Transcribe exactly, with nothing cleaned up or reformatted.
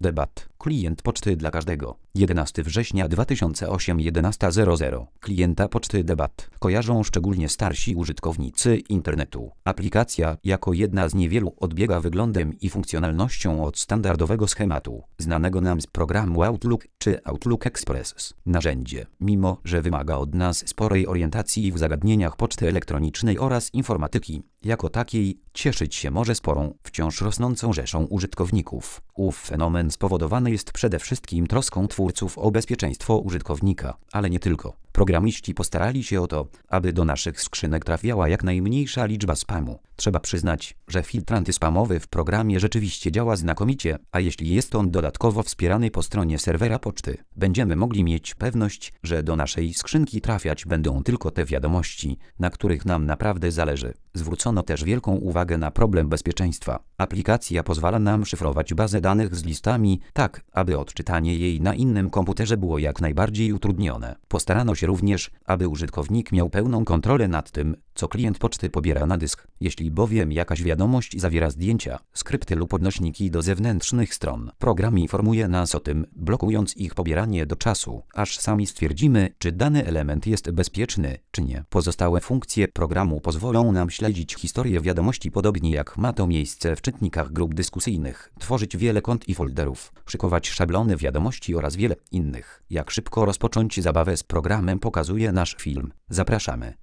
Debat. Klient poczty dla każdego. jedenastego września dwa tysiące ósmego jedenasta zero zero. Klienta poczty Debat kojarzą szczególnie starsi użytkownicy internetu. Aplikacja jako jedna z niewielu odbiega wyglądem i funkcjonalnością od standardowego schematu, znanego nam z programu Outlook czy Outlook Express. Narzędzie, mimo że wymaga od nas sporej orientacji w zagadnieniach poczty elektronicznej oraz informatyki, jako takiej cieszyć się może sporą, wciąż rosnącą rzeszą użytkowników. Ów fenomen spowodowany jest przede wszystkim troską twórców o bezpieczeństwo użytkownika, ale nie tylko. Programiści postarali się o to, aby do naszych skrzynek trafiała jak najmniejsza liczba spamu. Trzeba przyznać, że filtr antyspamowy w programie rzeczywiście działa znakomicie, a jeśli jest on dodatkowo wspierany po stronie serwera poczty, będziemy mogli mieć pewność, że do naszej skrzynki trafiać będą tylko te wiadomości, na których nam naprawdę zależy. Zwrócono też wielką uwagę na problem bezpieczeństwa. Aplikacja pozwala nam szyfrować bazę danych z listami, tak aby odczytanie jej na innym komputerze było jak najbardziej utrudnione. Postarano się również, aby użytkownik miał pełną kontrolę nad tym, co klient poczty pobiera na dysk. Jeśli bowiem jakaś wiadomość zawiera zdjęcia, skrypty lub odnośniki do zewnętrznych stron, program informuje nas o tym, blokując ich pobieranie do czasu, aż sami stwierdzimy, czy dany element jest bezpieczny, czy nie. Pozostałe funkcje programu pozwolą nam śledzić historię wiadomości podobnie jak ma to miejsce w czytnikach grup dyskusyjnych, tworzyć wiele kont i folderów, szykować szablony wiadomości oraz wiele innych. Jak szybko rozpocząć zabawę z programem pokazuje nasz film. Zapraszamy.